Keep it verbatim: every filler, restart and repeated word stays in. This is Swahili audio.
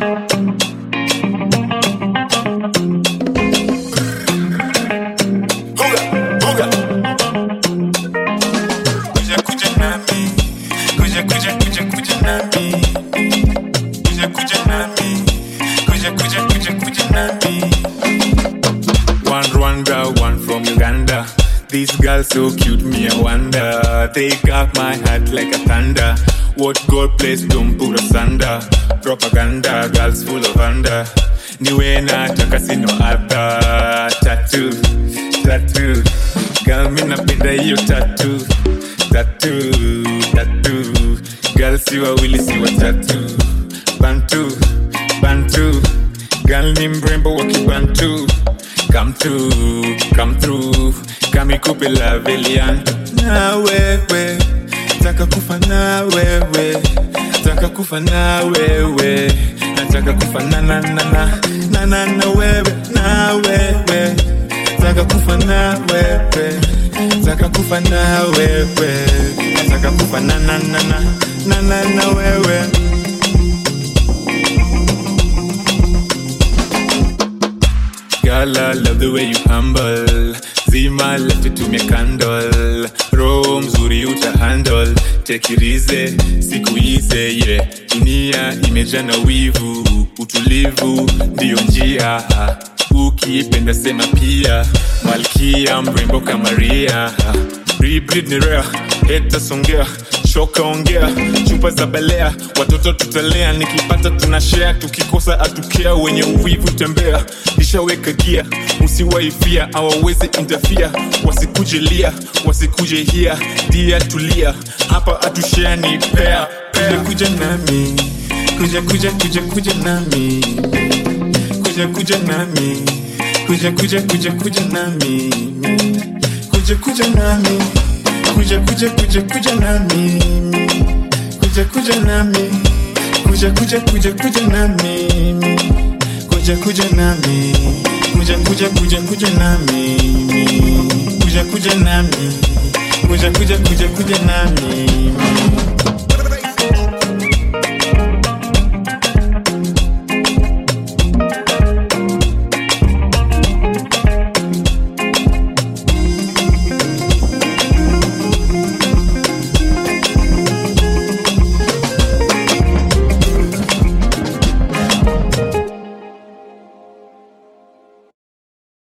These girls so cute, me I wonder. They got my heart like a thunder. What God place don't put us under. Propaganda, girls full of under. Niwe nataka sino other. Tattoo, tattoo. Girl mi napenda hiyo tattoo. Tattoo, tattoo. Girl siwa wili siwa tattoo. Bantu, bantu. Girl ni mrembo wa kibantu. Come through, come through. Kami kupe la velian. Na wewe taka kufa na wewe. Taka kufa na wewe. Nataka kufa na na na na. Na na na wewe, na wewe. Taka kufa na wewe. Taka kufa na wewe. Taka kufa na na na na. Na na na wewe. Girl, I love the way you humble. Zima left it to me candle. Roho mzuri uta handle. Take it easy, siku easy, yeah. Dunia imejaa na wivu. Utulivu ndio njia. Ukipenda sema pia. Malkia mrembo kama Maria. Rebreed ni rare, heta songea. Shoka ongea, chupa za belea. Watoto tutalea, nikipata tunashare. Tukikosa atukea, wenye uwivu tembea. Nishaweka gia, usiwaifia. Hawawezi interfere, wasikujelia. Wasikuje hia, dia tulia. Hapa atushare ni pair. Kuja kuja nami, kuja kuja kuja kuja nami. Kuja kuja nami, kuja kuja kuja kuja nami. Kuja kuja nami, kuja kuja kuja kuja nami. Kuja kuja nami, kuja kuja kuja kuja nami. Kuja kuja nami, kuja kuja kuja kuja nami. Kuja kuja nami, kuja kuja kuja kuja nami.